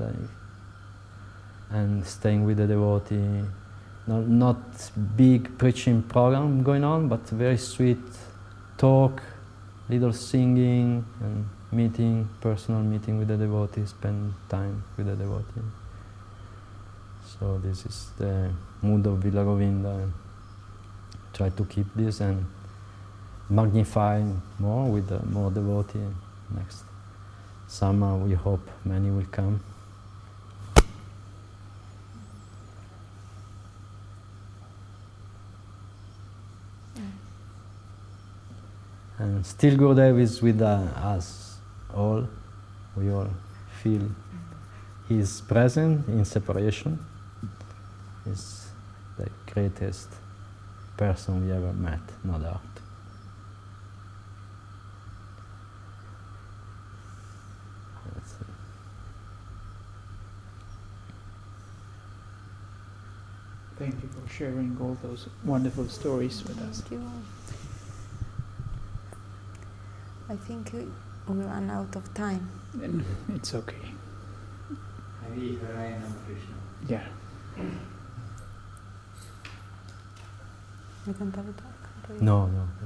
and staying with the devotee. Not big preaching program going on, but very sweet talk, little singing, and personal meeting with the devotee, spend time with the devotee. So this is the mood of Villa Govinda, and try to keep this and magnify more with more devotee. Next summer we hope many will come. And still Gurudev is with us all. We all feel His presence in separation. He's the greatest person we ever met, no doubt. That's it. Thank you for sharing all those wonderful stories with us. Thank you. I think we ran out of time. And it's okay. Hari Haraya Nama Krishna. Yeah. You can tell it back. No.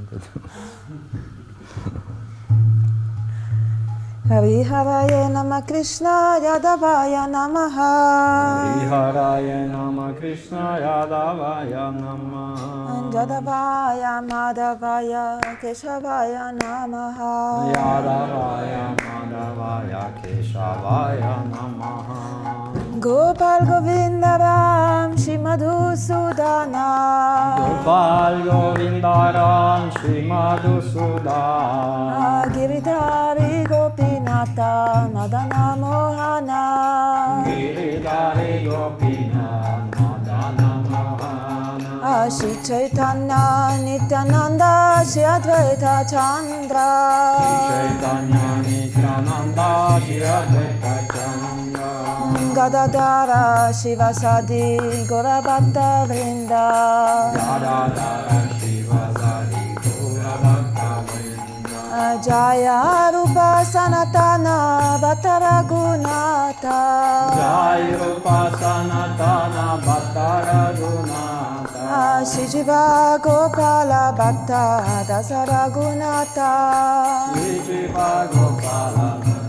Hari Haraya Nama Krishna Yadavaya Namaha. Hari Haraya Nama Krishna Yadavaya Namaha. Yadavaya Madhavaya Keshavaya Namaha. Yadavaya Madhavaya Keshavaya Namaha. Gopal Govinda Ram Shri Madhusudana. Gopal Govinda Ram Shri Madhusudana. Giridhari Gopinata Madana Mohana. Giridhari Gopinata Madana Mohana. Shri Chaitanya Nityananda Shri Advaita Chandra. Chaitanya Nityananda Shri Advaita Chandra. Gadadara Shivasadi Gaurabhakta Vrinda. Gadadara Shivasadi Gaurabhakta Vrinda. Jaya Rupa Sanatana Bhatta Raghunatha. Jaya Rupa Sanatana Bhatta Raghunatha. Shri Jiva Gopala Bhatta Dasa Raghunatha. Shri Jiva Gopala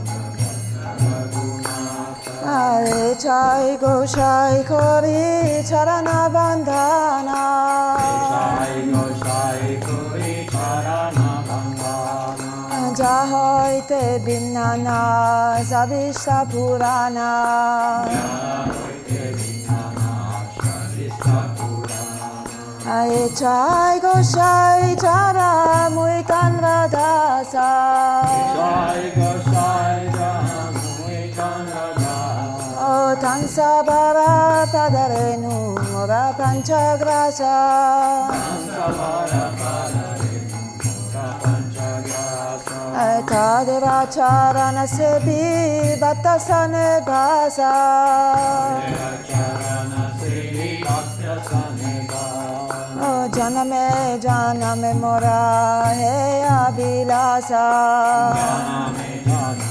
Chai Goshai Kori Charana Bandhana. Chai Goshai Kori Charana Bandhana. Jahoy Te Binnana Zavishta Purana. Jahoy Te Binnana Zavishta Purana. Chai Goshai Chara Muitan Radhasa. Chai Goshai Chara Muitan Radhasa. Tansa bara padarenu mora panchagrasa. Tansa bara padarenu mora panchagrasa. Tadeva charana sebi bhattasane bhasa. Tadeva charana sebi bhattasane bhasa. Janame janame mora he abhilasa. Janame janame.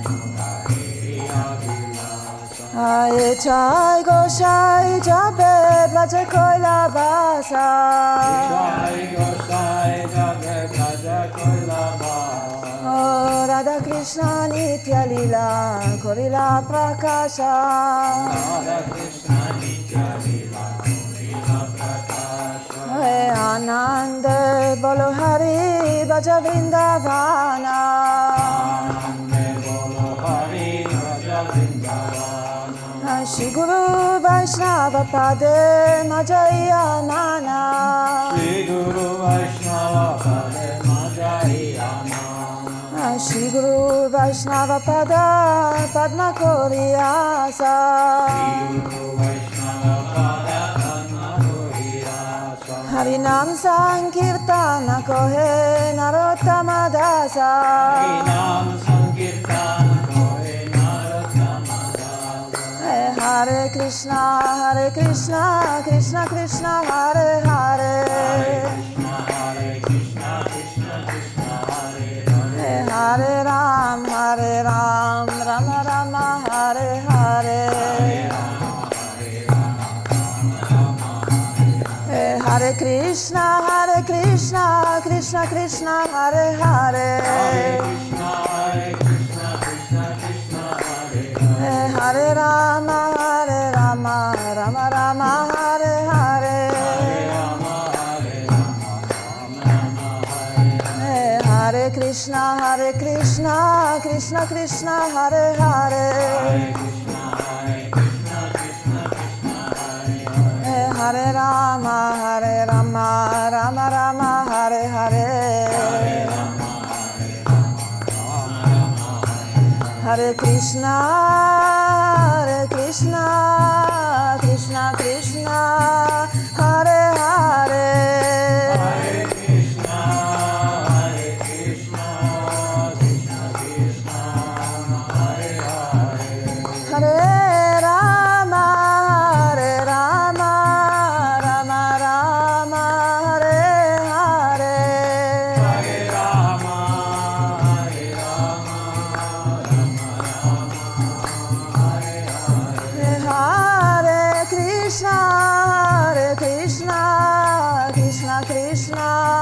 Chai Goshai Jabe Bhaja Koila Basa. Chai Goshai Jabe Bhaja Koila Basa. Radha Krishna Nitya Lila Korila Prakasha. Radha Krishna Nitya Lila Korila Prakasha. Anand Bolo Hari Bhaja Vrindavana. Anand Bolo Hari Bhaja Vrindavana. Shri Guru Vaishnava Pade Majaya Mana. Shri Guru Vaishnava Pade Majaya Mana. Shri Guru Vaishnava Pada Padma Koriyasa. Shri Guru Vaishnava Pada Padma Koriyasa. Harinam Sankirtana Kohe Narottama Dasa. Harinam Sankirtana Kohe Narottama Dasa. Hare Krishna, Krishna Krishna, Hare Hare. Hare Krishna, Krishna Krishna, Hare Hare. Hare Ram, Rama Rama, Hare Hare. Hare Krishna, Krishna Krishna, Hare Hare. Hare Krishna, Krishna Hare Rama, Rama Rama, Hare Hare. Hare Krishna, Krishna Krishna, Hare Hare. Hare Rama, Rama Rama, Hare Hare. Hare Krishna, Krishna Krishna, Hare Hare. Hare Rama, Rama Rama, Hare Hare. Hare Rama, Hare Krishna, Krishna Krishna,